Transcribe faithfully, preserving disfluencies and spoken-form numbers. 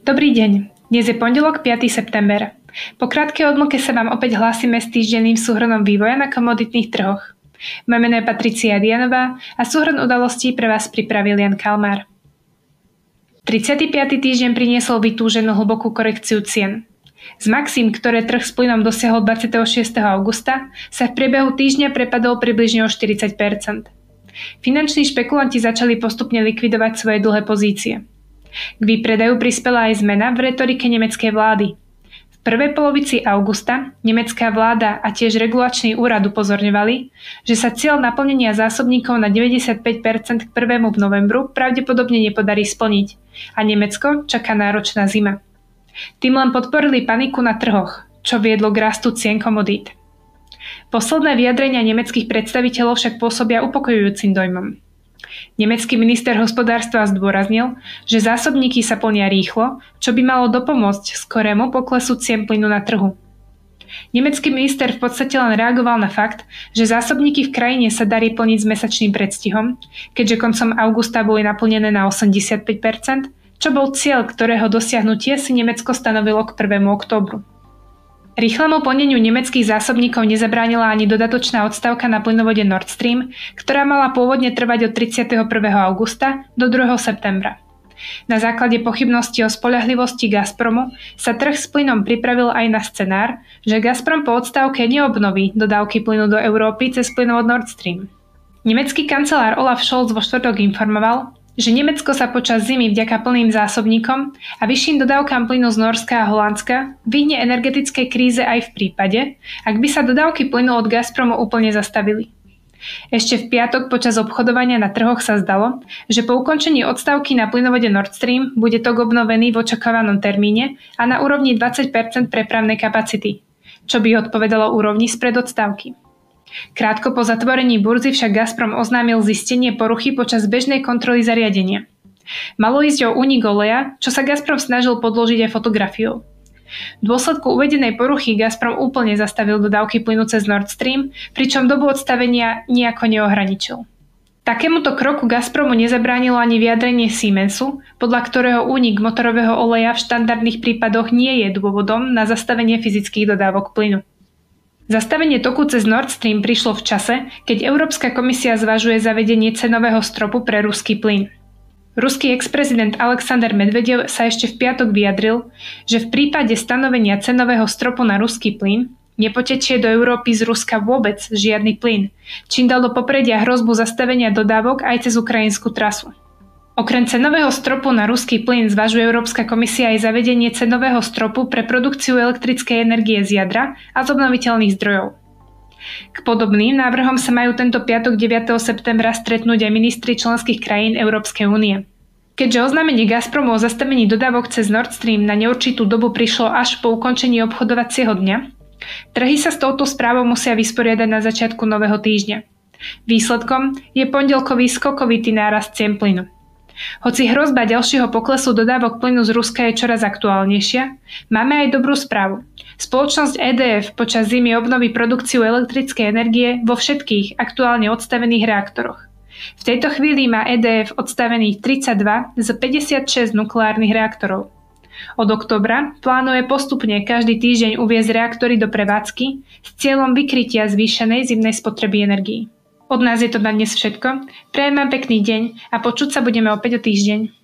Dobrý deň, dnes je pondelok piateho september. Po krátkej odmlke sa vám opäť hlásime s týždenným súhrnom vývoja na komoditných trhoch. Moje meno je Patricia Dianová a súhrn udalostí pre vás pripravil Jan Kalmár. tridsiaty piaty týždeň priniesol vytúženú hlbokú korekciu cien. Z maxim, ktoré trh s plynom dosiahol dvadsiateho šiesteho augusta, sa v priebehu týždňa prepadol približne o štyridsať percent. Finanční špekulanti začali postupne likvidovať svoje dlhé pozície. K výpredaju prispela aj zmena v retorike nemeckej vlády. V prvej polovici augusta nemecká vláda a tiež regulačný úrad upozorňovali, že sa cieľ naplnenia zásobníkov na deväťdesiatpäť percent k prvému v novembru pravdepodobne nepodarí splniť a Nemecko čaká náročná zima. Tým len podporili paniku na trhoch, čo viedlo k rastu cien komodít. Posledné vyjadrenia nemeckých predstaviteľov však pôsobia upokojujúcim dojmom. Nemecký minister hospodárstva zdôraznil, že zásobníky sa plnia rýchlo, čo by malo dopomôcť skorému poklesu cien plynu na trhu. Nemecký minister v podstate len reagoval na fakt, že zásobníky v krajine sa darí plniť s mesačným predstihom, keďže koncom augusta boli naplnené na osemdesiatpäť percent, čo bol cieľ, ktorého dosiahnutie si Nemecko stanovilo k prvému októbru. Rýchlemu plneniu nemeckých zásobníkov nezabránila ani dodatočná odstavka na plynovode Nord Stream, ktorá mala pôvodne trvať od tridsiateho prvého augusta do druhého septembra. Na základe pochybností o spoľahlivosti Gazpromu sa trh s plynom pripravil aj na scenár, že Gazprom po odstávke neobnoví dodávky plynu do Európy cez plynovod Nord Stream. Nemecký kancelár Olaf Scholz vo štvrtok informoval, že Nemecko sa počas zimy vďaka plným zásobníkom a vyšším dodávkam plynu z Nórska a Holandska vyhne energetickej kríze aj v prípade, ak by sa dodávky plynu od Gazpromu úplne zastavili. Ešte v piatok počas obchodovania na trhoch sa zdalo, že po ukončení odstávky na plynovode Nord Stream bude tok obnovený v očakávanom termíne a na úrovni dvadsať percent prepravnej kapacity, čo by odpovedalo úrovni spred odstávky. Krátko po zatvorení burzy však Gazprom oznámil zistenie poruchy počas bežnej kontroly zariadenia. Malo ísť o únik oleja, čo sa Gazprom snažil podložiť aj fotografiou. V dôsledku uvedenej poruchy Gazprom úplne zastavil dodávky plynu cez Nord Stream, pričom dobu odstavenia nejako neohraničil. Takémuto kroku Gazpromu nezabránilo ani vyjadrenie Siemensu, podľa ktorého únik motorového oleja v štandardných prípadoch nie je dôvodom na zastavenie fyzických dodávok plynu. Zastavenie toku cez Nord Stream prišlo v čase, keď Európska komisia zvažuje zavedenie cenového stropu pre ruský plyn. Ruský ex-prezident Alexander Medvedev sa ešte v piatok vyjadril, že v prípade stanovenia cenového stropu na ruský plyn nepotečie do Európy z Ruska vôbec žiadny plyn, čím dal do popredia hrozbu zastavenia dodávok aj cez ukrajinskú trasu. Okrem cenového stropu na ruský plyn zvažuje Európska komisia aj zavedenie cenového stropu pre produkciu elektrickej energie z jadra a z obnoviteľných zdrojov. K podobným návrhom sa majú tento piatok deviateho septembra stretnúť aj ministri členských krajín Európskej únie. Keďže oznámenie Gazpromu o zastavení dodávok cez Nord Stream na neurčitú dobu prišlo až po ukončení obchodovacieho dňa, trhy sa s touto správou musia vysporiadať na začiatku nového týždňa. Výsledkom je pondelkový skokovitý nárast cien plynu. Hoci hrozba ďalšieho poklesu dodávok plynu z Ruska je čoraz aktuálnejšia, máme aj dobrú správu. Spoločnosť é dé ef počas zimy obnoví produkciu elektrickej energie vo všetkých aktuálne odstavených reaktoroch. V tejto chvíli má é dé ef odstavených tridsaťdva z päťdesiatšesť nukleárnych reaktorov. Od októbra plánuje postupne každý týždeň uviesť reaktory do prevádzky s cieľom vykrytia zvýšenej zimnej spotreby energií. Od nás je to na dnes všetko. Prajem vám pekný deň a počuť sa budeme opäť o týždeň.